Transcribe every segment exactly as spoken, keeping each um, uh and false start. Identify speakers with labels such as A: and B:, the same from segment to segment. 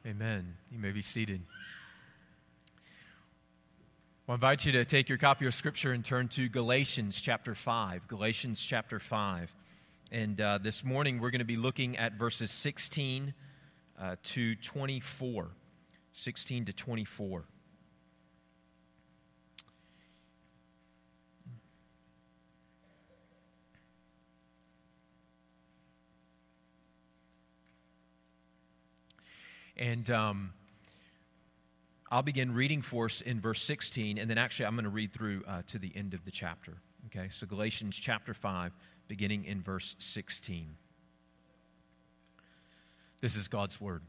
A: Amen. You may be seated. Well, I invite you to take your copy of Scripture and turn to Galatians chapter five. Galatians chapter five. And uh, this morning we're going to be looking at verses sixteen uh, to twenty-four. sixteen to twenty-four. And um, I'll begin reading for us in verse sixteen, and then actually I'm going to read through uh, to the end of the chapter. Okay, so Galatians chapter five, beginning in verse sixteen. This is God's word.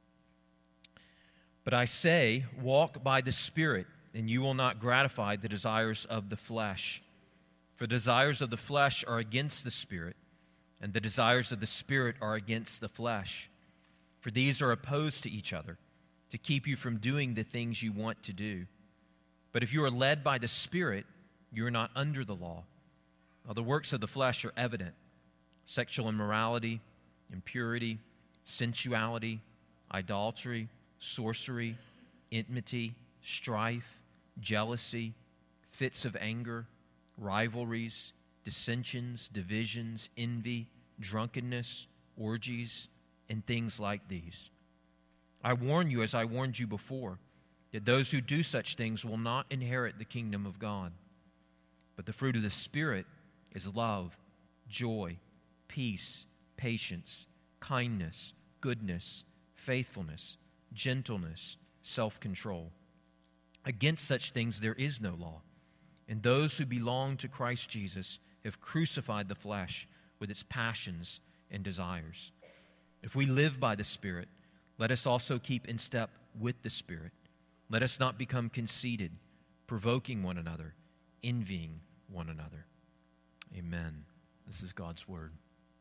A: But I say, walk by the Spirit, and you will not gratify the desires of the flesh. For the desires of the flesh are against the Spirit, and the desires of the Spirit are against the flesh. For these are opposed to each other, to keep you from doing the things you want to do. But if you are led by the Spirit, you are not under the law. Now, the works of the flesh are evident: sexual immorality, impurity, sensuality, idolatry, sorcery, enmity, strife, jealousy, fits of anger, rivalries, dissensions, divisions, envy, drunkenness, orgies, and things like these. I warn you, as I warned you before, that those who do such things will not inherit the kingdom of God. But the fruit of the Spirit is love, joy, peace, patience, kindness, goodness, faithfulness, gentleness, self-control. Against such things there is no law. And those who belong to Christ Jesus have crucified the flesh with its passions and desires. If we live by the Spirit, let us also keep in step with the Spirit. Let us not become conceited, provoking one another, envying one another. Amen. This is God's word.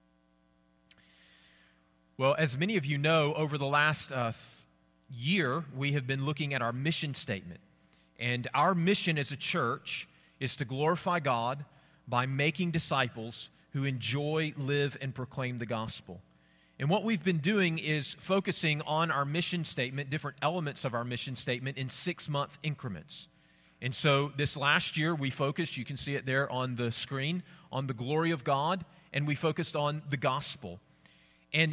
A: Well, as many of you know, over the last uh, year, we have been looking at our mission statement. And our mission as a church is to glorify God by making disciples who enjoy, live, and proclaim the gospel. And what we've been doing is focusing on our mission statement, different elements of our mission statement, in six-month increments. And so this last year we focused, you can see it there on the screen, on the glory of God, and we focused on the gospel. And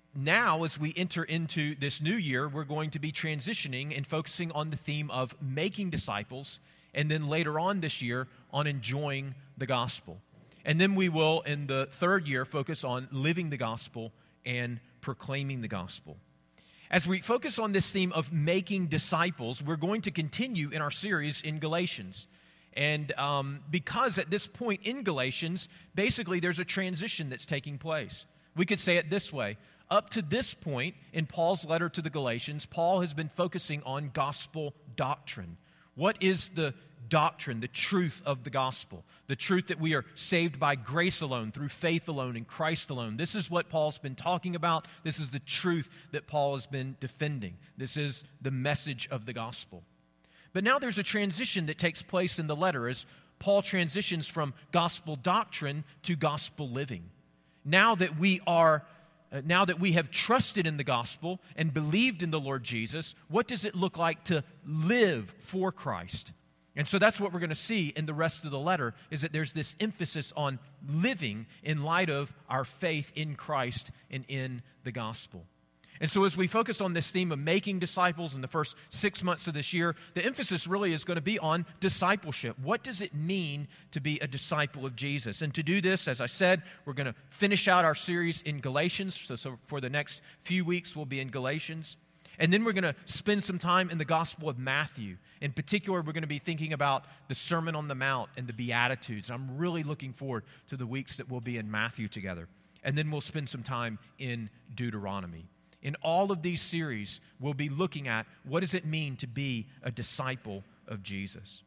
A: now as we enter into this new year, we're going to be transitioning and focusing on the theme of making disciples, and then later on this year on enjoying the gospel. And then we will, in the third year, focus on living the gospel and proclaiming the gospel. As we focus on this theme of making disciples, we're going to continue in our series in Galatians. And um, because at this point in Galatians, basically there's a transition that's taking place. We could say it this way. Up to this point in Paul's letter to the Galatians, Paul has been focusing on gospel doctrine. What is the doctrine, the truth of the gospel? The truth that we are saved by grace alone, through faith alone, in Christ alone. This is what Paul's been talking about. This is the truth that Paul has been defending. This is the message of the gospel. But now there's a transition that takes place in the letter as Paul transitions from gospel doctrine to gospel living. Now that we are Uh, now that we have trusted in the gospel and believed in the Lord Jesus, what does it look like to live for Christ? And so that's what we're going to see in the rest of the letter, is that there's this emphasis on living in light of our faith in Christ and in the gospel. And so as we focus on this theme of making disciples in the first six months of this year, the emphasis really is going to be on discipleship. What does it mean to be a disciple of Jesus? And to do this, as I said, we're going to finish out our series in Galatians. So, so for the next few weeks, we'll be in Galatians. And then we're going to spend some time in the Gospel of Matthew. In particular, we're going to be thinking about the Sermon on the Mount and the Beatitudes. I'm really looking forward to the weeks that we'll be in Matthew together. And then we'll spend some time in Deuteronomy. In all of these series, we'll be looking at what does it mean to be a disciple of Jesus.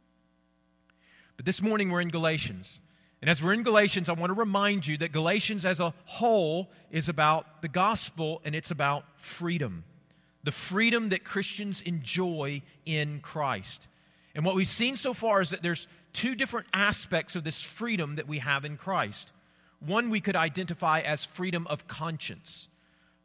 A: But this morning we're in Galatians. And as we're in Galatians, I want to remind you that Galatians as a whole is about the gospel and it's about freedom. The freedom that Christians enjoy in Christ. And what we've seen so far is that there's two different aspects of this freedom that we have in Christ. One we could identify as freedom of conscience.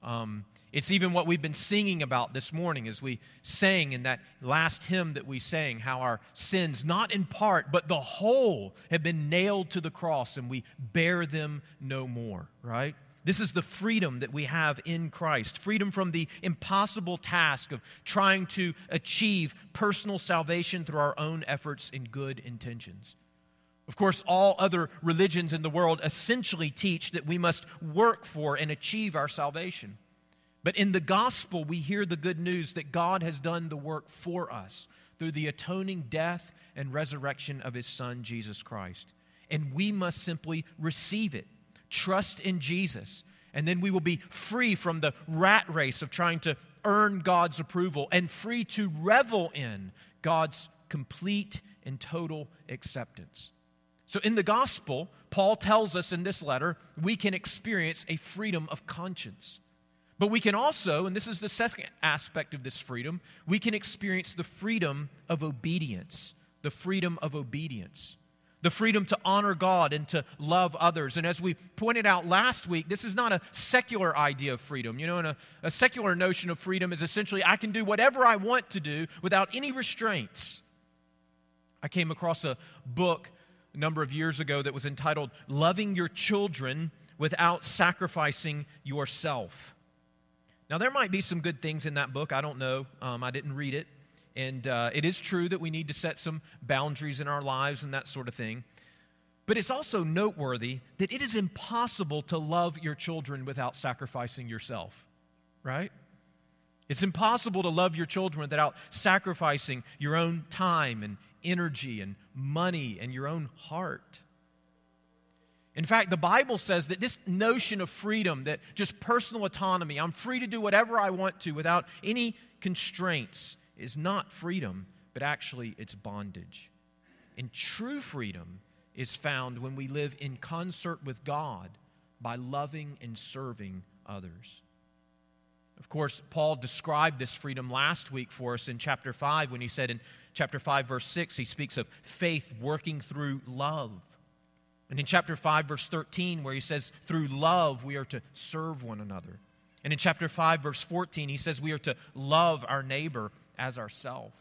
A: Um, it's even what we've been singing about this morning as we sang in that last hymn that we sang, how our sins, not in part, but the whole, have been nailed to the cross and we bear them no more, right? This is the freedom that we have in Christ, freedom from the impossible task of trying to achieve personal salvation through our own efforts and good intentions. Of course, all other religions in the world essentially teach that we must work for and achieve our salvation. But in the gospel, we hear the good news that God has done the work for us through the atoning death and resurrection of His Son, Jesus Christ. And we must simply receive it, trust in Jesus, and then we will be free from the rat race of trying to earn God's approval and free to revel in God's complete and total acceptance. So in the gospel, Paul tells us in this letter, we can experience a freedom of conscience. But we can also, and this is the second aspect of this freedom, we can experience the freedom of obedience. The freedom of obedience. The freedom to honor God and to love others. And as we pointed out last week, this is not a secular idea of freedom. You know, and a, a secular notion of freedom is essentially I can do whatever I want to do without any restraints. I came across a book a number of years ago that was entitled Loving Your Children Without Sacrificing Yourself. Now, there might be some good things in that book. I don't know. Um, I didn't read it. And uh, it is true that we need to set some boundaries in our lives and that sort of thing. But it's also noteworthy that it is impossible to love your children without sacrificing yourself, right? It's impossible to love your children without sacrificing your own time and energy and money and your own heart. In fact, the Bible says that this notion of freedom, that just personal autonomy, I'm free to do whatever I want to without any constraints, is not freedom, but actually it's bondage. And true freedom is found when we live in concert with God by loving and serving others. Of course, Paul described this freedom last week for us in chapter five when he said in chapter five, verse six, he speaks of faith working through love. And in chapter five, verse thirteen, where he says, through love we are to serve one another. And in chapter five, verse fourteen, he says we are to love our neighbor as ourselves.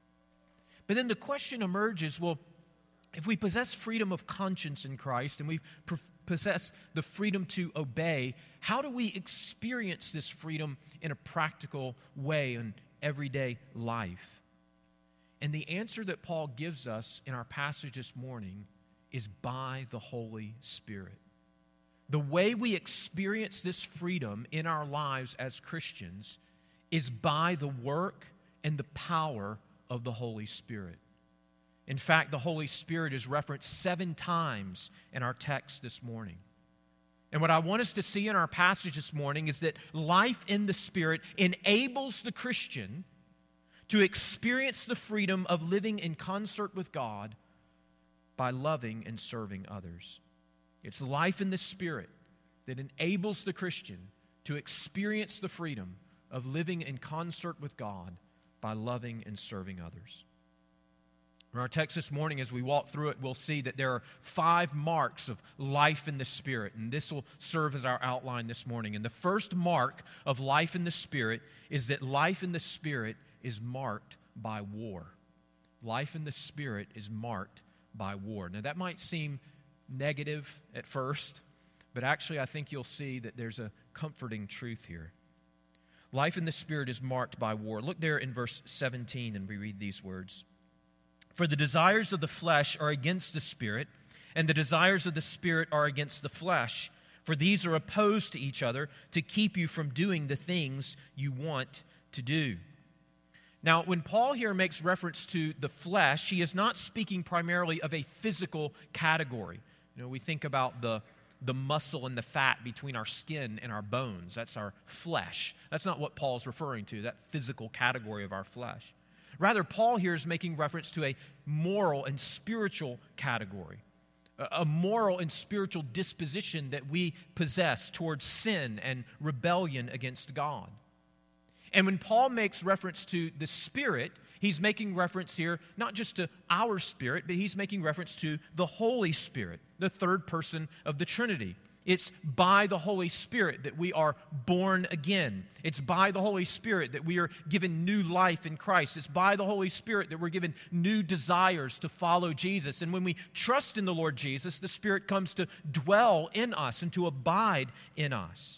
A: But then the question emerges, well, if we possess freedom of conscience in Christ and we possess the freedom to obey, how do we experience this freedom in a practical way in everyday life? And the answer that Paul gives us in our passage this morning is by the Holy Spirit. The way we experience this freedom in our lives as Christians is by the work and the power of the Holy Spirit. In fact, the Holy Spirit is referenced seven times in our text this morning. And what I want us to see in our passage this morning is that life in the Spirit enables the Christian to experience the freedom of living in concert with God by loving and serving others. It's life in the Spirit that enables the Christian to experience the freedom of living in concert with God by loving and serving others. In our text this morning, as we walk through it, we'll see that there are five marks of life in the Spirit, and this will serve as our outline this morning. And the first mark of life in the Spirit is that life in the Spirit is marked by war. Life in the Spirit is marked by war. Now, that might seem negative at first, but actually I think you'll see that there's a comforting truth here. Life in the Spirit is marked by war. Look there in verse seventeen, and we read these words. For the desires of the flesh are against the Spirit, and the desires of the Spirit are against the flesh. For these are opposed to each other to keep you from doing the things you want to do. Now, when Paul here makes reference to the flesh, he is not speaking primarily of a physical category. You know, we think about the, the muscle and the fat between our skin and our bones. That's our flesh. That's not what Paul's referring to, that physical category of our flesh. Rather, Paul here is making reference to a moral and spiritual category, a moral and spiritual disposition that we possess towards sin and rebellion against God. And when Paul makes reference to the Spirit, he's making reference here not just to our spirit, but he's making reference to the Holy Spirit, the third person of the Trinity. It's by the Holy Spirit that we are born again. It's by the Holy Spirit that we are given new life in Christ. It's by the Holy Spirit that we're given new desires to follow Jesus. And when we trust in the Lord Jesus, the Spirit comes to dwell in us and to abide in us.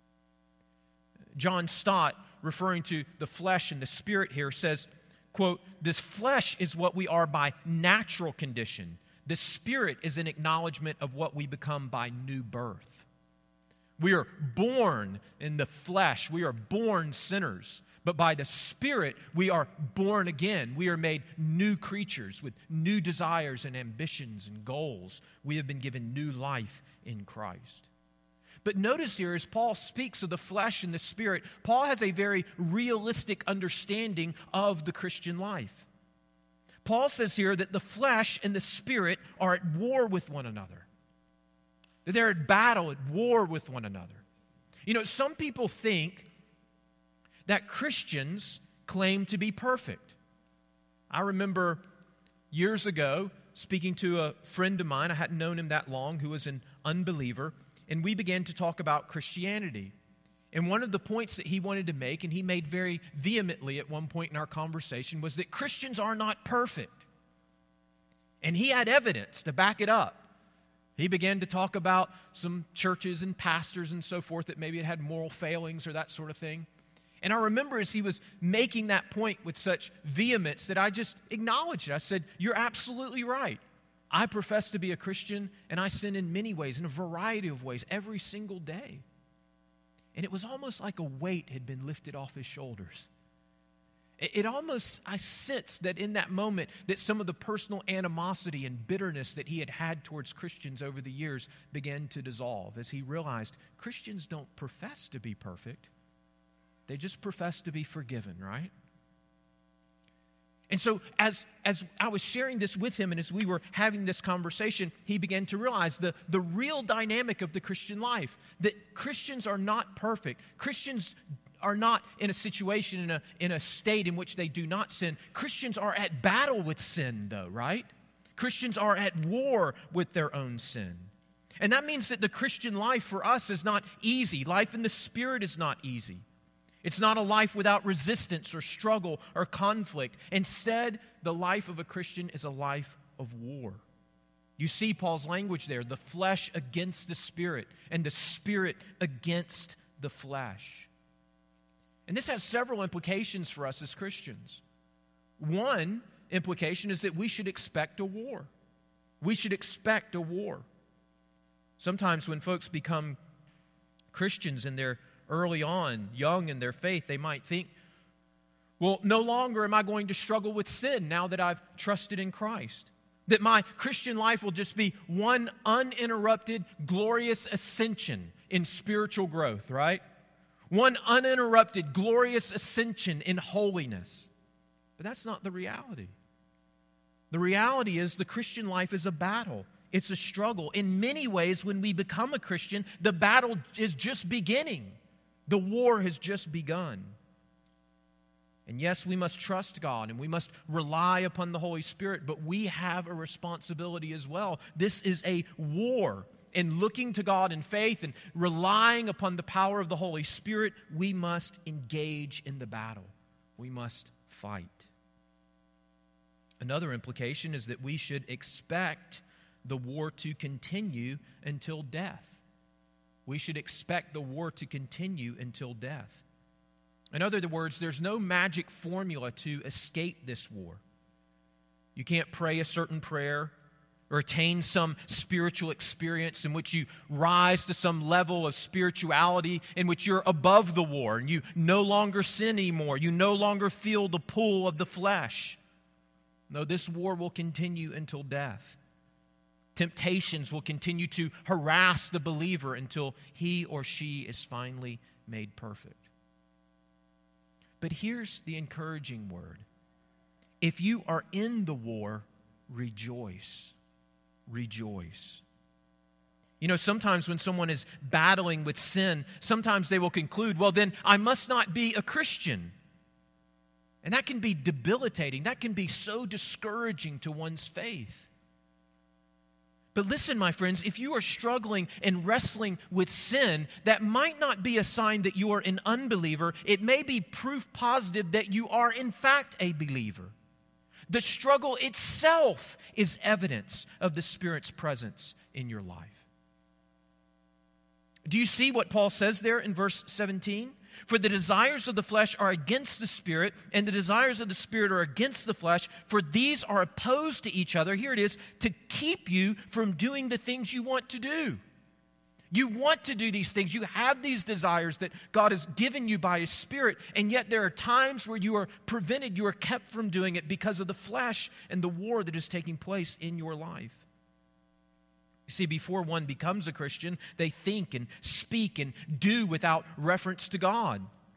A: John Stott, referring to the flesh and the spirit here, says, quote, "This flesh is what we are by natural condition. The Spirit is an acknowledgement of what we become by new birth." We are born in the flesh. We are born sinners. But by the Spirit, we are born again. We are made new creatures with new desires and ambitions and goals. We have been given new life in Christ. But notice here, as Paul speaks of the flesh and the Spirit, Paul has a very realistic understanding of the Christian life. Paul says here that the flesh and the Spirit are at war with one another. That they're at battle, at war with one another. You know, some people think that Christians claim to be perfect. I remember years ago speaking to a friend of mine, I hadn't known him that long, who was an unbeliever, and we began to talk about Christianity. And one of the points that he wanted to make, and he made very vehemently at one point in our conversation, was that Christians are not perfect. And he had evidence to back it up. He began to talk about some churches and pastors and so forth that maybe had moral failings or that sort of thing. And I remember as he was making that point with such vehemence that I just acknowledged it. I said, "You're absolutely right. I profess to be a Christian, and I sin in many ways, in a variety of ways, every single day." And it was almost like a weight had been lifted off his shoulders. It almost, I sensed that in that moment that some of the personal animosity and bitterness that he had had towards Christians over the years began to dissolve as he realized Christians don't profess to be perfect. They just profess to be forgiven, right? And so as, as I was sharing this with him and as we were having this conversation, he began to realize the, the real dynamic of the Christian life, that Christians are not perfect. Christians are not in a situation, in a, in a state in which they do not sin. Christians are at battle with sin, though, right? Christians are at war with their own sin. And that means that the Christian life for us is not easy. Life in the Spirit is not easy. It's not a life without resistance or struggle or conflict. Instead, the life of a Christian is a life of war. You see Paul's language there, the flesh against the Spirit and the Spirit against the flesh. And this has several implications for us as Christians. One implication is that we should expect a war. We should expect a war. Sometimes when folks become Christians and they're early on, young in their faith, they might think, well, no longer am I going to struggle with sin now that I've trusted in Christ. That my Christian life will just be one uninterrupted, glorious ascension in spiritual growth, right? One uninterrupted, glorious ascension in holiness. But that's not the reality. The reality is the Christian life is a battle. It's a struggle. In many ways, when we become a Christian, the battle is just beginning. The war has just begun. And yes, we must trust God and we must rely upon the Holy Spirit, but we have a responsibility as well. This is a war. And looking to God in faith and relying upon the power of the Holy Spirit, we must engage in the battle. We must fight. Another implication is that we should expect the war to continue until death. We should expect the war to continue until death. In other words, there's no magic formula to escape this war. You can't pray a certain prayer or attain some spiritual experience in which you rise to some level of spirituality in which you're above the war and you no longer sin anymore. You no longer feel the pull of the flesh. No, this war will continue until death. Temptations will continue to harass the believer until he or she is finally made perfect. But here's the encouraging word. If you are in the war, rejoice. Rejoice. You know, sometimes when someone is battling with sin, sometimes they will conclude, well, then I must not be a Christian. And that can be debilitating. That can be so discouraging to one's faith. But listen, my friends, if you are struggling and wrestling with sin, that might not be a sign that you are an unbeliever. It may be proof positive that you are, in fact, a believer. The struggle itself is evidence of the Spirit's presence in your life. Do you see what Paul says there in verse seventeen? For the desires of the flesh are against the Spirit, and the desires of the Spirit are against the flesh, for these are opposed to each other. Here it is, to keep you from doing the things you want to do. You want to do these things. You have these desires that God has given you by His Spirit, and yet there are times where you are prevented, you are kept from doing it because of the flesh and the war that is taking place in your life. You see, before one becomes a Christian, they think and speak and do without reference to God.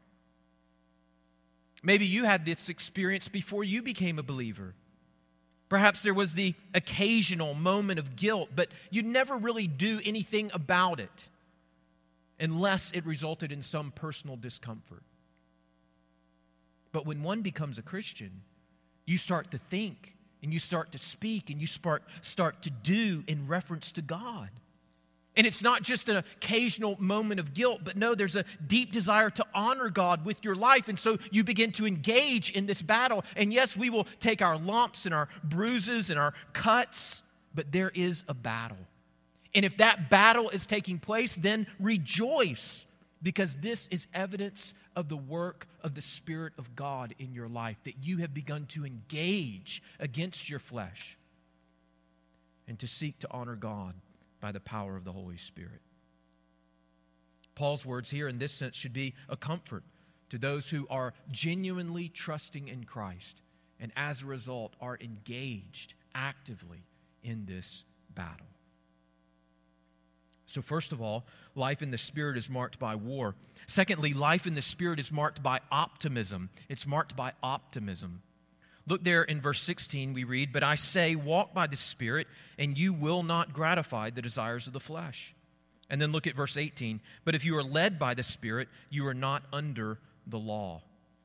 A: Maybe you had this experience before you became a believer. Perhaps there was the occasional moment of guilt, but you never really do anything about it unless it resulted in some personal discomfort. But when one becomes a Christian, you start to think and you start to speak and you start, start to do in reference to God. And it's not just an occasional moment of guilt, but no, there's a deep desire to honor God with your life. And so you begin to engage in this battle. And yes, we will take our lumps and our bruises and our cuts, but there is a battle. And if that battle is taking place, then rejoice, because this is evidence of the work of the Spirit of God in your life, that you have begun to engage against your flesh and to seek to honor God by the power of the Holy Spirit. Paul's words here in this sense should be a comfort to those who are genuinely trusting in Christ and as a result are engaged actively in this battle. So first of all, life in the Spirit is marked by war. Secondly, life in the Spirit is marked by optimism. It's marked by optimism. Look there in verse sixteen, we read, "But I say, walk by the Spirit, and you will not gratify the desires of the flesh." And then look at verse eighteen, "But if you are led by the Spirit, you are not under the law."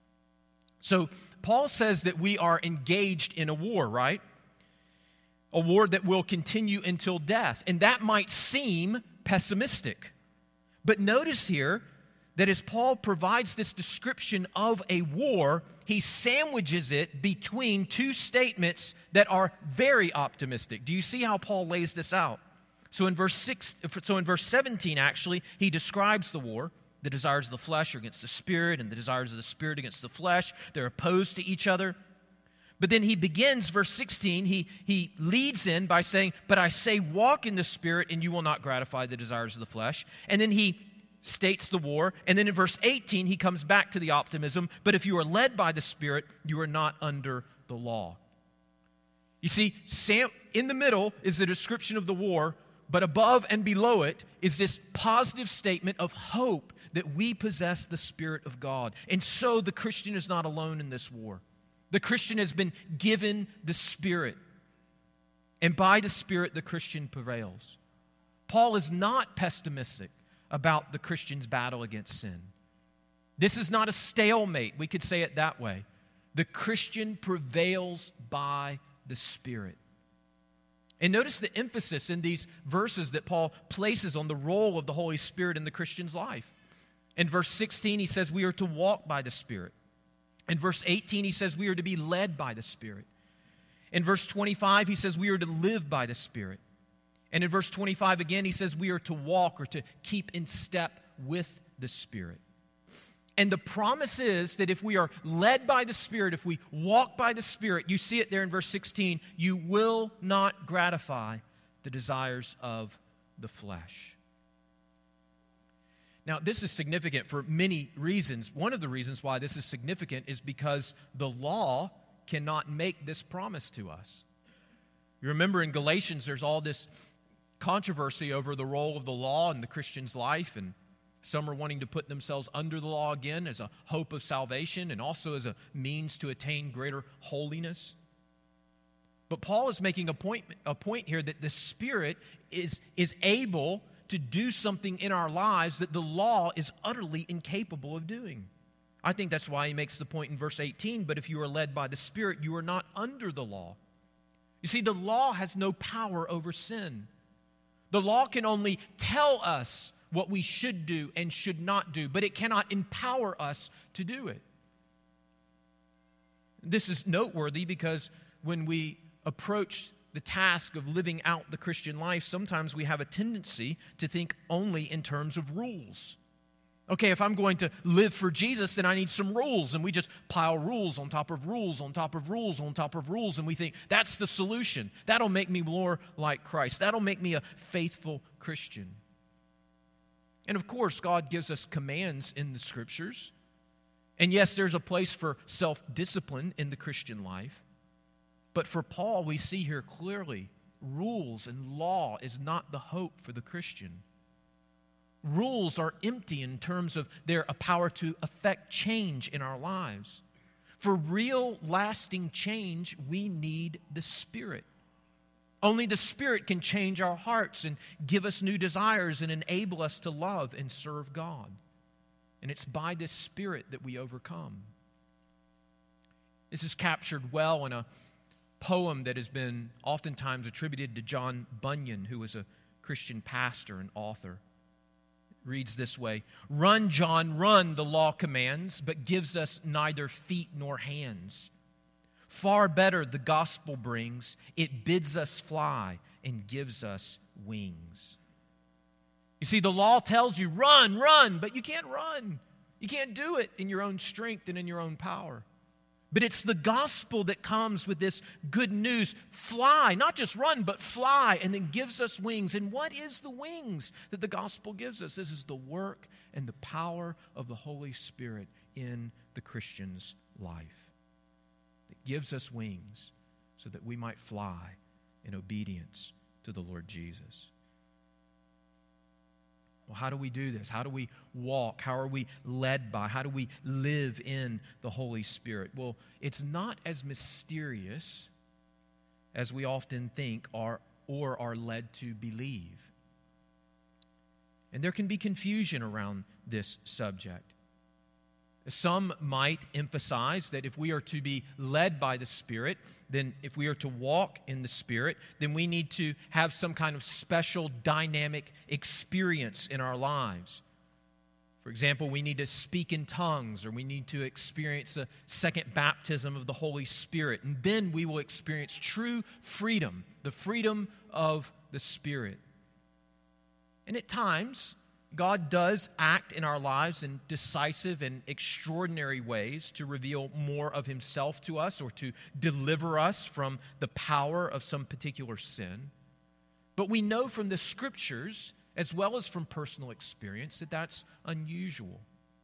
A: So Paul says that we are engaged in a war, right? A war that will continue until death. And that might seem pessimistic. But notice here that as Paul provides this description of a war, he sandwiches it between two statements that are very optimistic. Do you see how Paul lays this out? So in verse six, so in verse seventeen, actually, he describes the war. The desires of the flesh are against the Spirit, and the desires of the Spirit against the flesh. They're opposed to each other. But then he begins, verse sixteen, he, he leads in by saying, "But I say, walk in the Spirit, and you will not gratify the desires of the flesh." And then he states the war. And then in verse eighteen, he comes back to the optimism. "But if you are led by the Spirit, you are not under the law." You see, Sam, in the middle is the description of the war, but above and below it is this positive statement of hope that we possess the Spirit of God. And so the Christian is not alone in this war. The Christian has been given the Spirit. And by the Spirit, the Christian prevails. Paul is not pessimistic about the Christian's battle against sin. This is not a stalemate. We could say it that way. The Christian prevails by the Spirit. And notice the emphasis in these verses that Paul places on the role of the Holy Spirit in the Christian's life. In verse sixteen, he says we are to walk by the Spirit. In verse eighteen, he says we are to be led by the Spirit. In verse twenty-five, he says we are to live by the Spirit. And in verse twenty-five again, he says we are to walk or to keep in step with the Spirit. And the promise is that if we are led by the Spirit, if we walk by the Spirit, you see it there in verse sixteen, you will not gratify the desires of the flesh. Now, this is significant for many reasons. One of the reasons why this is significant is because the law cannot make this promise to us. You remember in Galatians, there's all this controversy over the role of the law in the Christian's life, and some are wanting to put themselves under the law again as a hope of salvation and also as a means to attain greater holiness. But Paul is making a point, a point here that the Spirit is, is able to do something in our lives that the law is utterly incapable of doing. I think that's why he makes the point in verse eighteen, "But if you are led by the Spirit, you are not under the law." You see, the law has no power over sin. The law can only tell us what we should do and should not do, but it cannot empower us to do it. This is noteworthy because when we approach the task of living out the Christian life, sometimes we have a tendency to think only in terms of rules. Okay, if I'm going to live for Jesus, then I need some rules. And we just pile rules on top of rules, on top of rules, on top of rules. And we think, that's the solution. That'll make me more like Christ. That'll make me a faithful Christian. And of course, God gives us commands in the Scriptures. And yes, there's a place for self-discipline in the Christian life. But for Paul, we see here clearly, rules and law is not the hope for the Christian. Rules are empty in terms of their power to affect change in our lives. For real, lasting change, we need the Spirit. Only the Spirit can change our hearts and give us new desires and enable us to love and serve God. And it's by this Spirit that we overcome. This is captured well in a poem that has been oftentimes attributed to John Bunyan, who was a Christian pastor and author. Reads this way: "Run, John, run, the law commands, but gives us neither feet nor hands. Far better the gospel brings, it bids us fly and gives us wings." You see, the law tells you, run, run, but you can't run. You can't do it in your own strength and in your own power. But it's the gospel that comes with this good news. Fly, not just run, but fly, and then gives us wings. And what is the wings that the gospel gives us? This is the work and the power of the Holy Spirit in the Christian's life. It gives us wings so that we might fly in obedience to the Lord Jesus. Well, how do we do this? How do we walk? How are we led by? How do we live in the Holy Spirit? Well, it's not as mysterious as we often think or, or are led to believe. And there can be confusion around this subject. Some might emphasize that if we are to be led by the Spirit, then if we are to walk in the Spirit, then we need to have some kind of special dynamic experience in our lives. For example, we need to speak in tongues, or we need to experience a second baptism of the Holy Spirit, and then we will experience true freedom, the freedom of the Spirit. And at times, God does act in our lives in decisive and extraordinary ways to reveal more of Himself to us or to deliver us from the power of some particular sin. But we know from the Scriptures, as well as from personal experience, that that's unusual.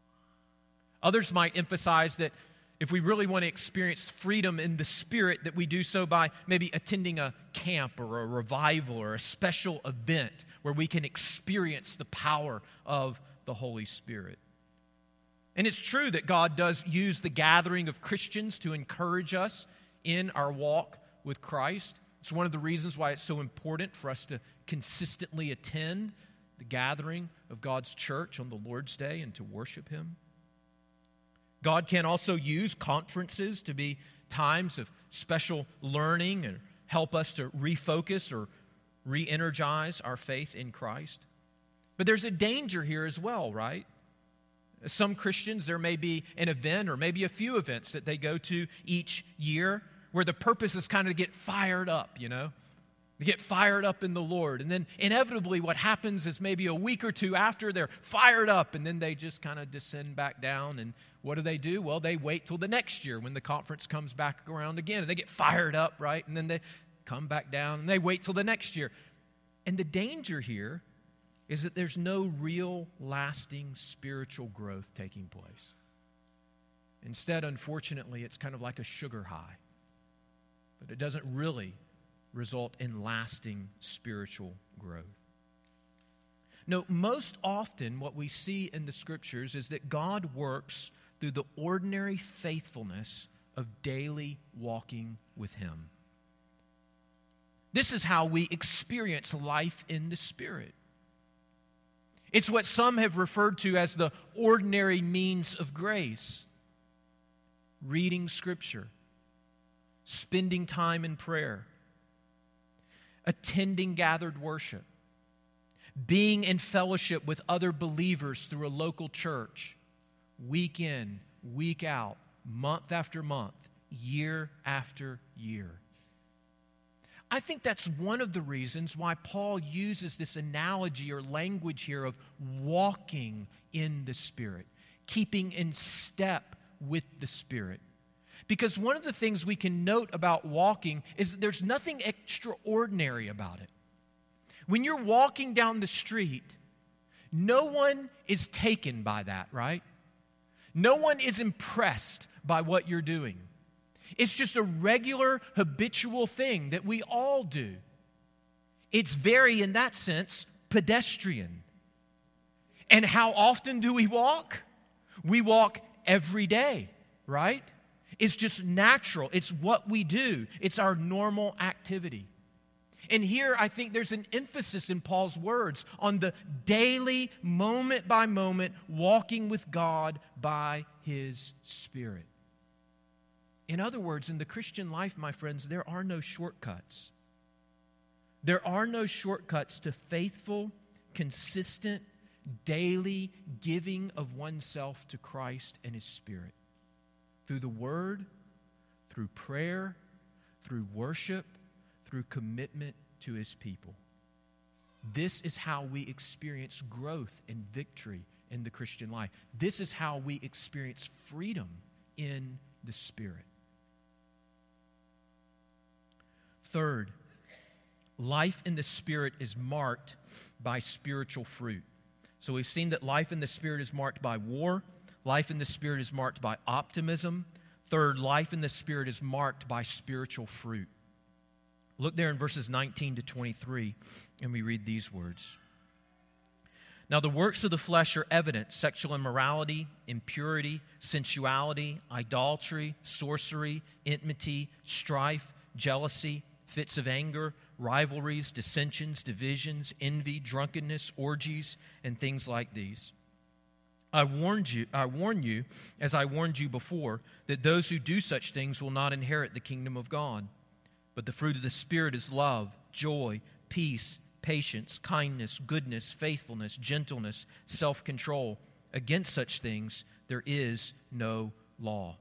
A: Others might emphasize that if we really want to experience freedom in the Spirit, that we do so by maybe attending a camp or a revival or a special event where we can experience the power of the Holy Spirit. And it's true that God does use the gathering of Christians to encourage us in our walk with Christ. It's one of the reasons why it's so important for us to consistently attend the gathering of God's church on the Lord's Day and to worship Him. God can also use conferences to be times of special learning and help us to refocus or re-energize our faith in Christ. But there's a danger here as well, right? Some Christians, there may be an event or maybe a few events that they go to each year where the purpose is kind of to get fired up, you know? They get fired up in the Lord. And then inevitably what happens is maybe a week or two after they're fired up, and then they just kind of descend back down. And what do they do? Well, they wait till the next year when the conference comes back around again. And they get fired up, right? And then they come back down and they wait till the next year. And the danger here is that there's no real lasting spiritual growth taking place. Instead, unfortunately, it's kind of like a sugar high. But it doesn't really result in lasting spiritual growth. No, most often what we see in the Scriptures is that God works through the ordinary faithfulness of daily walking with Him. This is how we experience life in the Spirit. It's what some have referred to as the ordinary means of grace. Reading Scripture, spending time in prayer, attending gathered worship, being in fellowship with other believers through a local church, week in, week out, month after month, year after year. I think that's one of the reasons why Paul uses this analogy or language here of walking in the Spirit, keeping in step with the Spirit. Because one of the things we can note about walking is that there's nothing extraordinary about it. When you're walking down the street, no one is taken by that, right? No one is impressed by what you're doing. It's just a regular, habitual thing that we all do. It's very, in that sense, pedestrian. And how often do we walk? We walk every day, right? It's just natural. It's what we do. It's our normal activity. And here, I think there's an emphasis in Paul's words on the daily, moment by moment, walking with God by His Spirit. In other words, in the Christian life, my friends, there are no shortcuts. There are no shortcuts to faithful, consistent, daily giving of oneself to Christ and His Spirit. Through the Word, through prayer, through worship, through commitment to His people. This is how we experience growth and victory in the Christian life. This is how we experience freedom in the Spirit. Third, life in the Spirit is marked by spiritual fruit. So we've seen that life in the Spirit is marked by war. Life in the Spirit is marked by optimism. Third, life in the Spirit is marked by spiritual fruit. Look there in verses nineteen to twenty-three, and we read these words. Now the works of the flesh are evident: sexual immorality, impurity, sensuality, idolatry, sorcery, enmity, strife, jealousy, fits of anger, rivalries, dissensions, divisions, envy, drunkenness, orgies, and things like these. I warned you, I warn you, as I warned you before, that those who do such things will not inherit the kingdom of God. But the fruit of the Spirit is love, joy, peace, patience, kindness, goodness, faithfulness, gentleness, self-control. Against such things there is no law.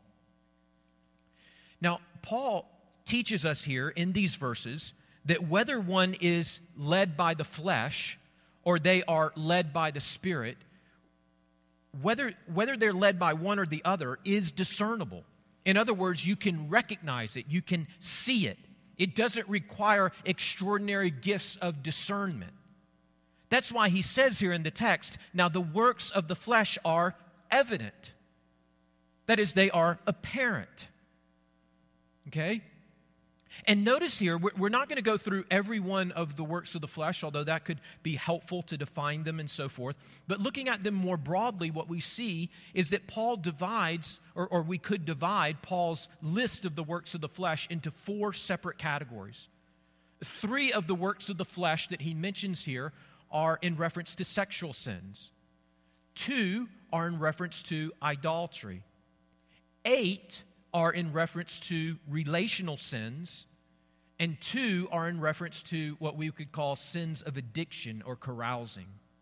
A: Now, Paul teaches us here in these verses that whether one is led by the flesh or they are led by the Spirit, whether, whether they're led by one or the other is discernible. In other words, you can recognize it, you can see it. It doesn't require extraordinary gifts of discernment. That's why he says here in the text, now the works of the flesh are evident. That is, they are apparent. Okay? And notice here, we're not going to go through every one of the works of the flesh, although that could be helpful to define them and so forth. But looking at them more broadly, what we see is that Paul divides, or, or we could divide Paul's list of the works of the flesh into four separate categories. Three of the works of the flesh that he mentions here are in reference to sexual sins. Two are in reference to idolatry. Eight are in reference to relational sins, and two are in reference to what we could call sins of addiction or carousing.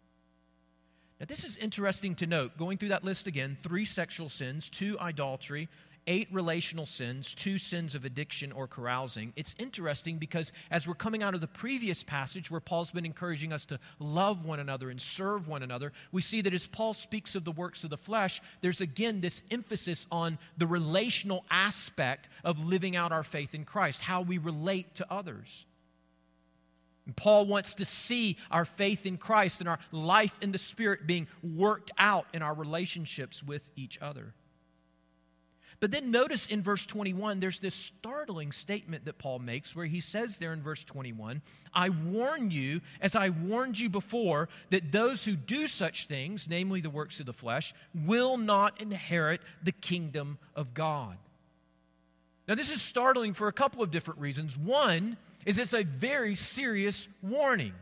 A: Now, this is interesting to note. Going through that list again, three sexual sins, two idolatry, eight relational sins, two sins of addiction or carousing. It's interesting because as we're coming out of the previous passage where Paul's been encouraging us to love one another and serve one another, we see that as Paul speaks of the works of the flesh, there's again this emphasis on the relational aspect of living out our faith in Christ, how we relate to others. And Paul wants to see our faith in Christ and our life in the Spirit being worked out in our relationships with each other. But then notice in verse twenty-one, there's this startling statement that Paul makes where he says there in verse twenty-one, I warn you, as I warned you before, that those who do such things, namely the works of the flesh, will not inherit the kingdom of God. Now this is startling for a couple of different reasons. One is it's a very serious warning.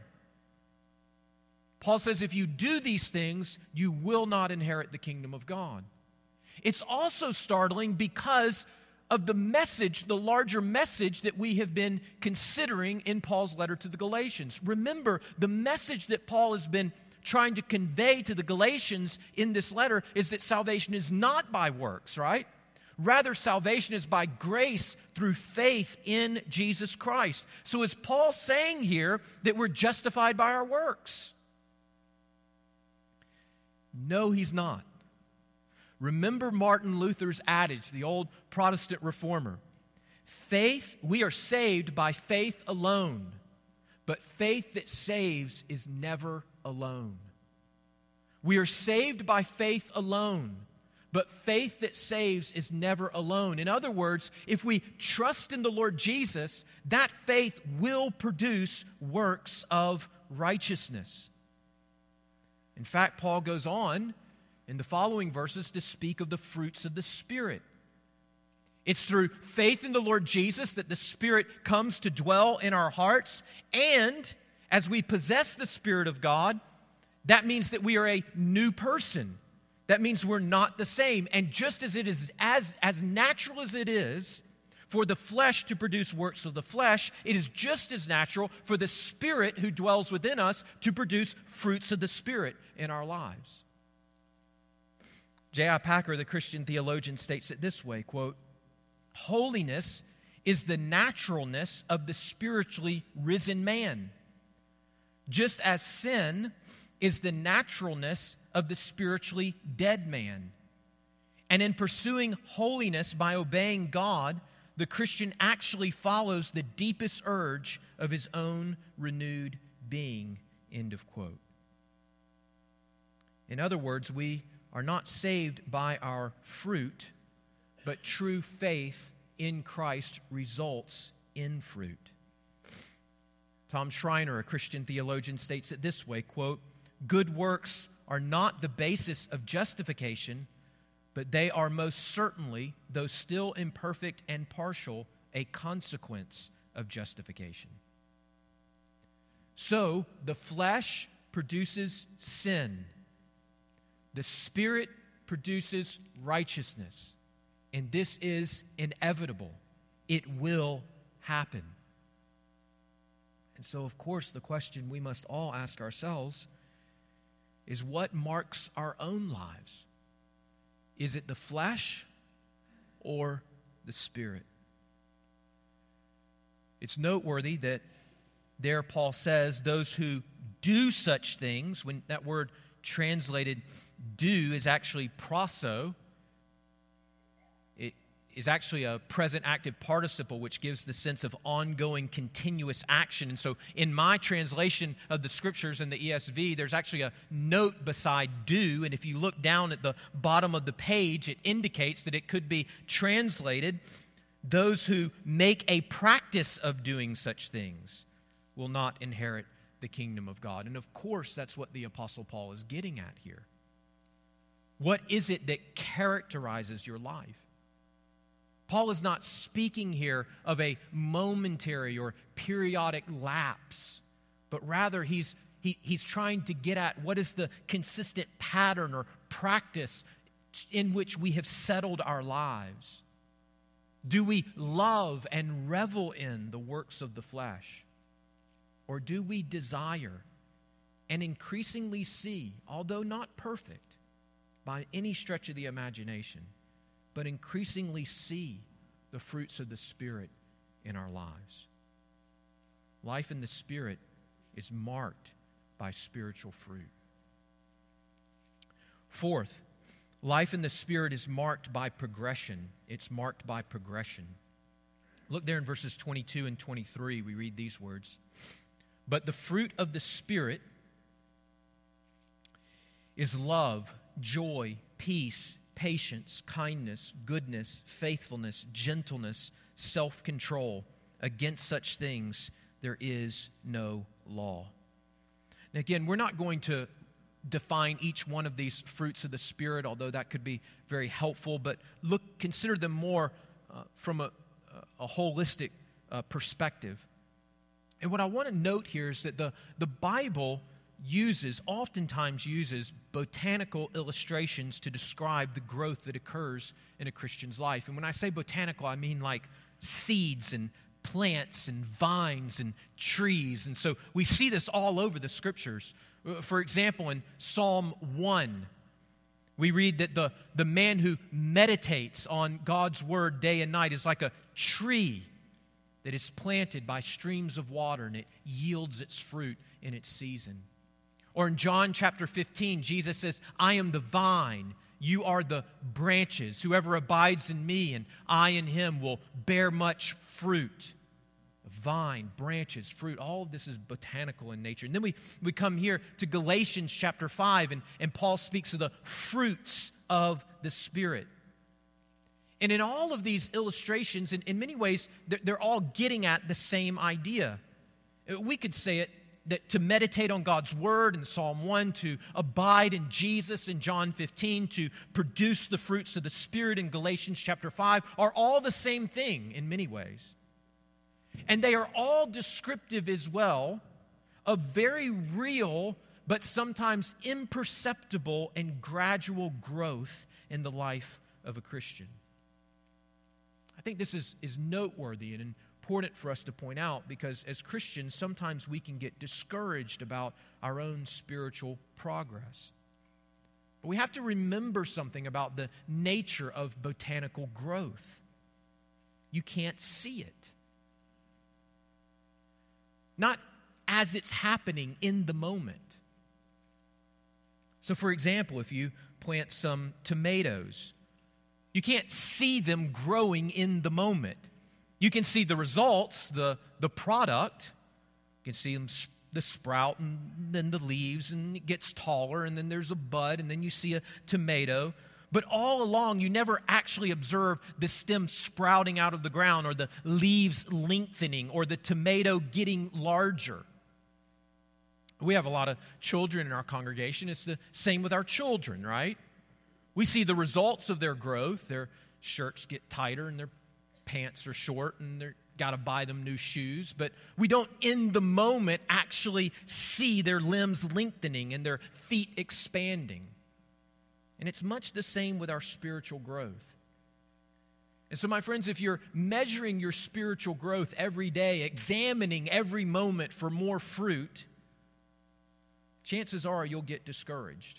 A: Paul says if you do these things, you will not inherit the kingdom of God. It's also startling because of the message, the larger message that we have been considering in Paul's letter to the Galatians. Remember, the message that Paul has been trying to convey to the Galatians in this letter is that salvation is not by works, right? Rather, salvation is by grace through faith in Jesus Christ. So is Paul saying here that we're justified by our works? No, he's not. Remember Martin Luther's adage, the old Protestant reformer. Faith, we are saved by faith alone, but faith that saves is never alone. We are saved by faith alone, but faith that saves is never alone. In other words, if we trust in the Lord Jesus, that faith will produce works of righteousness. In fact, Paul goes on in the following verses to speak of the fruits of the Spirit. It's through faith in the Lord Jesus that the Spirit comes to dwell in our hearts, and as we possess the Spirit of God, that means that we are a new person. That means we're not the same. And just as it is as, as natural as it is for the flesh to produce works of the flesh, it is just as natural for the Spirit who dwells within us to produce fruits of the Spirit in our lives. J I Packer, the Christian theologian, states it this way, quote, "Holiness is the naturalness of the spiritually risen man, just as sin is the naturalness of the spiritually dead man. And in pursuing holiness by obeying God, the Christian actually follows the deepest urge of his own renewed being." End of quote. In other words, we are not saved by our fruit, but true faith in Christ results in fruit. Tom Schreiner, a Christian theologian, states it this way, quote, "Good works are not the basis of justification, but they are most certainly, though still imperfect and partial, a consequence of justification." So, the flesh produces sin. The Spirit produces righteousness. And this is inevitable. It will happen. And so, of course, the question we must all ask ourselves is, what marks our own lives? Is it the flesh or the Spirit? It's noteworthy that there Paul says those who do such things, when that word translated do is actually proso, it is actually a present active participle, which gives the sense of ongoing, continuous action. And so in my translation of the Scriptures in the E S V, there's actually a note beside do, and if you look down at the bottom of the page, it indicates that it could be translated, those who make a practice of doing such things will not inherit the kingdom of God. And of course, that's what the Apostle Paul is getting at here. What is it that characterizes your life? Paul is not speaking here of a momentary or periodic lapse, but rather he's, he, he's trying to get at what is the consistent pattern or practice in which we have settled our lives. Do we love and revel in the works of the flesh? Or do we desire and increasingly see, although not perfect by any stretch of the imagination, but increasingly see the fruits of the Spirit in our lives? Life in the Spirit is marked by spiritual fruit. Fourth, life in the Spirit is marked by progression. It's marked by progression. Look there in verses twenty-two and twenty-three, we read these words. "But the fruit of the Spirit is love, joy, peace, patience, kindness, goodness, faithfulness, gentleness, self-control. Against such things there is no law." Now again, we're not going to define each one of these fruits of the Spirit, although that could be very helpful, but look, consider them more uh, from a, a holistic uh, perspective. And what I want to note here is that the, the Bible uses, oftentimes uses, botanical illustrations to describe the growth that occurs in a Christian's life. And when I say botanical, I mean like seeds and plants and vines and trees. And so we see this all over the Scriptures. For example, in Psalm one, we read that the, the man who meditates on God's Word day and night is like a tree that is planted by streams of water, and it yields its fruit in its season. Or in John chapter fifteen, Jesus says, I am the vine, you are the branches. Whoever abides in me and I in him will bear much fruit. Vine, branches, fruit, all of this is botanical in nature. And then we, we come here to Galatians chapter five, and, and Paul speaks of the fruits of the Spirit. And in all of these illustrations, in, in many ways, they're, they're all getting at the same idea. We could say it that to meditate on God's Word in Psalm one, to abide in Jesus in John fifteen, to produce the fruits of the Spirit in Galatians chapter five, are all the same thing in many ways. And they are all descriptive as well of very real, but sometimes imperceptible and gradual growth in the life of a Christian. I think this is, is noteworthy and important for us to point out, because as Christians, sometimes we can get discouraged about our own spiritual progress. But we have to remember something about the nature of botanical growth. You can't see it. Not as it's happening in the moment. So, for example, if you plant some tomatoes, you can't see them growing in the moment. You can see the results, the, the product. You can see them, the sprout and then the leaves, and it gets taller, and then there's a bud, and then you see a tomato. But all along, you never actually observe the stem sprouting out of the ground, or the leaves lengthening, or the tomato getting larger. We have a lot of children in our congregation. It's the same with our children, right? We see the results of their growth. Their shirts get tighter and their pants are short, and they've got to buy them new shoes. But we don't, in the moment, actually see their limbs lengthening and their feet expanding. And it's much the same with our spiritual growth. And so, my friends, if you're measuring your spiritual growth every day, examining every moment for more fruit, chances are you'll get discouraged.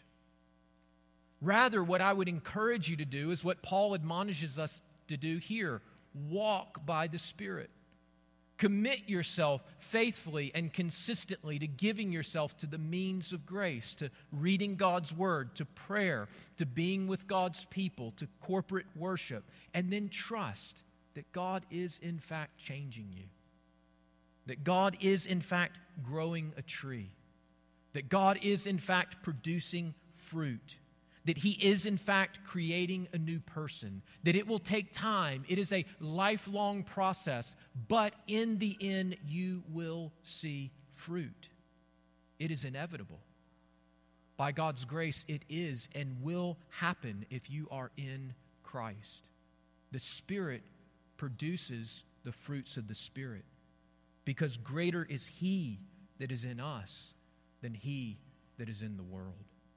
A: Rather, what I would encourage you to do is what Paul admonishes us to do here: walk by the Spirit. Commit yourself faithfully and consistently to giving yourself to the means of grace, to reading God's Word, to prayer, to being with God's people, to corporate worship, and then trust that God is in fact changing you, that God is in fact growing a tree, that God is in fact producing fruit, that He is in fact creating a new person, that it will take time. It is a lifelong process, but in the end, you will see fruit. It is inevitable. By God's grace, it is and will happen if you are in Christ. The Spirit produces the fruits of the Spirit, because greater is He that is in us than he that is in the world.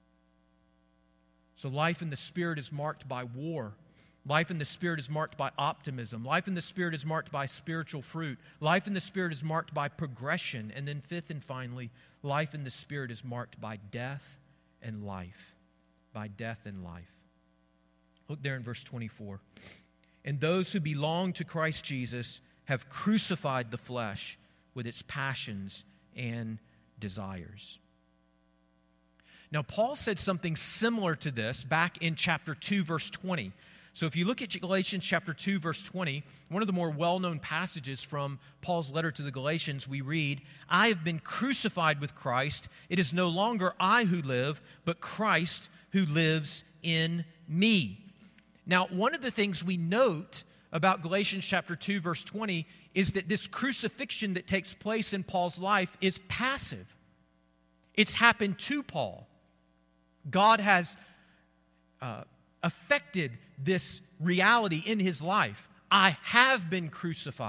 A: So life in the Spirit is marked by war. Life in the Spirit is marked by optimism. Life in the Spirit is marked by spiritual fruit. Life in the Spirit is marked by progression. And then fifth and finally, life in the Spirit is marked by death and life. By death and life. Look there in verse twenty-four. And those who belong to Christ Jesus have crucified the flesh with its passions and desires. Now, Paul said something similar to this back in chapter two, verse twenty. So if you look at Galatians chapter two, verse twenty, one of the more well-known passages from Paul's letter to the Galatians, we read, I have been crucified with Christ. It is no longer I who live, but Christ who lives in me. Now, one of the things we note about Galatians chapter two, verse twenty, is that this crucifixion that takes place in Paul's life is passive. It's happened to Paul. God has uh, affected this reality in his life. I have been crucified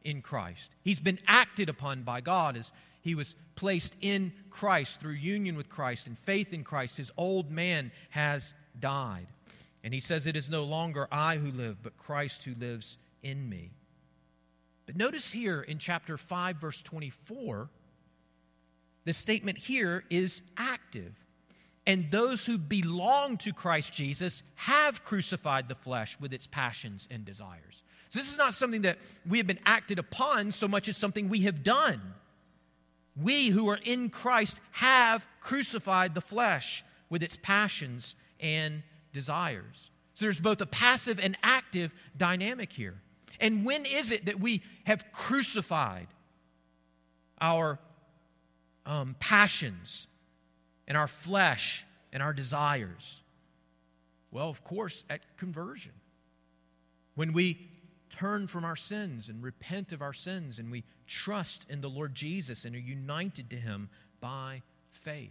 A: in Christ. He's been acted upon by God as he was placed in Christ through union with Christ and faith in Christ. His old man has died. And he says, it is no longer I who live, but Christ who lives in me. But notice here in chapter five, verse twenty-four, the statement here is active. And those who belong to Christ Jesus have crucified the flesh with its passions and desires. So this is not something that we have been acted upon so much as something we have done. We who are in Christ have crucified the flesh with its passions and desires. So there's both a passive and active dynamic here. And when is it that we have crucified our um, passions and our flesh and our desires? Well, of course, at conversion. When we turn from our sins and repent of our sins and we trust in the Lord Jesus and are united to Him by faith.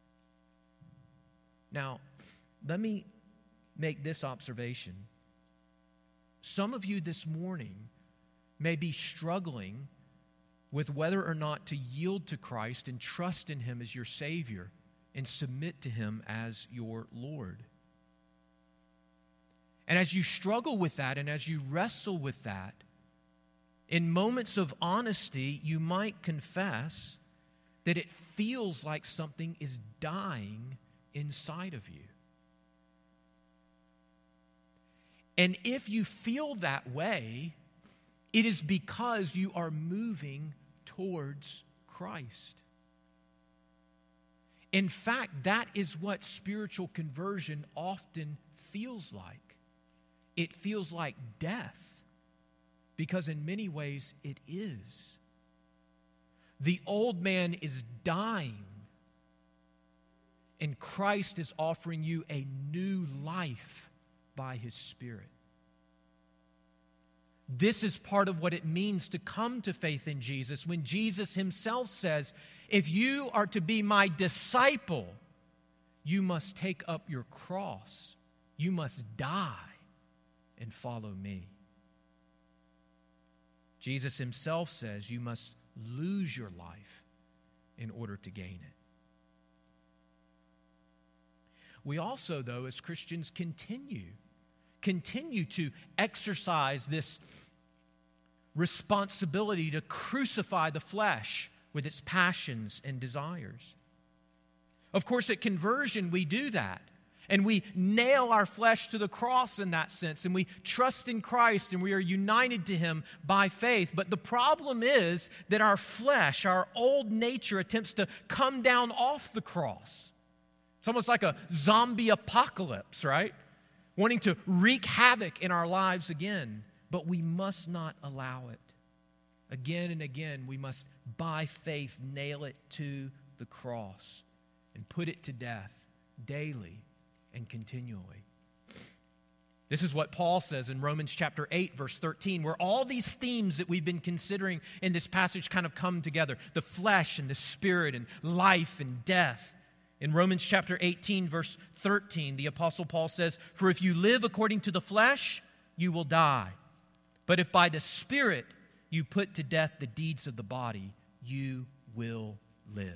A: Now, let me make this observation. Some of you this morning may be struggling with whether or not to yield to Christ and trust in Him as your Savior and submit to Him as your Lord. And as you struggle with that and as you wrestle with that, in moments of honesty, you might confess that it feels like something is dying inside of you. And if you feel that way, it is because you are moving towards Christ. In fact, that is what spiritual conversion often feels like. It feels like death, because in many ways it is. The old man is dying, and Christ is offering you a new life by His Spirit. This is part of what it means to come to faith in Jesus, when Jesus Himself says, if you are to be my disciple, you must take up your cross. You must die and follow me. Jesus Himself says you must lose your life in order to gain it. We also, though, as Christians, continue, continue to exercise this responsibility to crucify the flesh with its passions and desires. Of course, at conversion, we do that. And we nail our flesh to the cross in that sense. And we trust in Christ and we are united to Him by faith. But the problem is that our flesh, our old nature, attempts to come down off the cross. It's almost like a zombie apocalypse, right? Wanting to wreak havoc in our lives again. But we must not allow it. Again and again, we must, by faith, nail it to the cross and put it to death daily and continually. This is what Paul says in Romans chapter eight, verse thirteen, where all these themes that we've been considering in this passage kind of come together. The flesh and the spirit and life and death. In Romans chapter eighteen, verse thirteen, the Apostle Paul says, for if you live according to the flesh, you will die. But if by the Spirit you put to death the deeds of the body, you will live.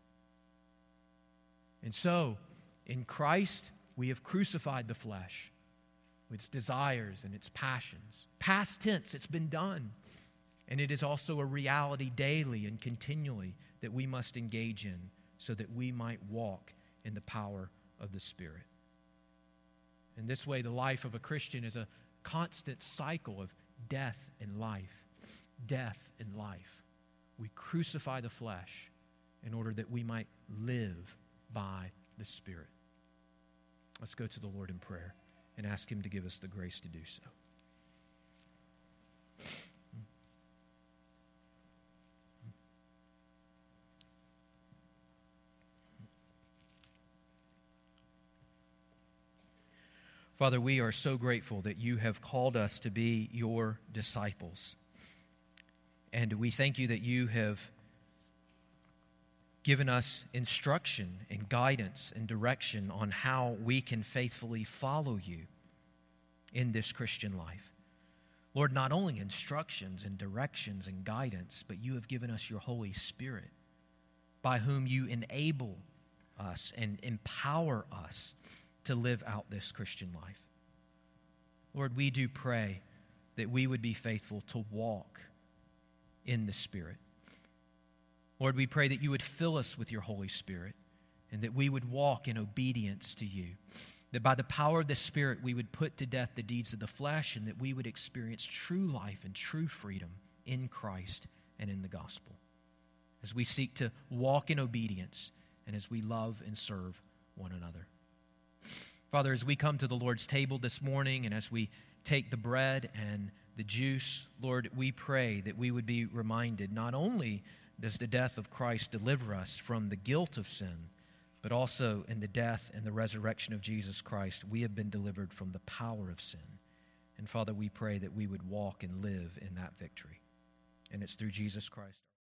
A: And so, in Christ, we have crucified the flesh with its desires and its passions. Past tense, it's been done. And it is also a reality daily and continually that we must engage in so that we might walk in the power of the Spirit. In this way, the life of a Christian is a constant cycle of death and life, death and life. We crucify the flesh in order that we might live by the Spirit. Let's go to the Lord in prayer and ask Him to give us the grace to do so. Father, we are so grateful that You have called us to be Your disciples. And we thank You that You have given us instruction and guidance and direction on how we can faithfully follow You in this Christian life. Lord, not only instructions and directions and guidance, but you have given us your Holy Spirit, by whom you enable us and empower us to live out this Christian life. Lord, we do pray that we would be faithful to walk in the Spirit. Lord, we pray that you would fill us with your Holy Spirit and that we would walk in obedience to you, that by the power of the Spirit we would put to death the deeds of the flesh and that we would experience true life and true freedom in Christ and in the gospel as we seek to walk in obedience and as we love and serve one another. Father, as we come to the Lord's table this morning and as we take the bread and the juice, Lord, we pray that we would be reminded not only does the death of Christ deliver us from the guilt of sin, but also in the death and the resurrection of Jesus Christ, we have been delivered from the power of sin. And Father, we pray that we would walk and live in that victory. And it's through Jesus Christ.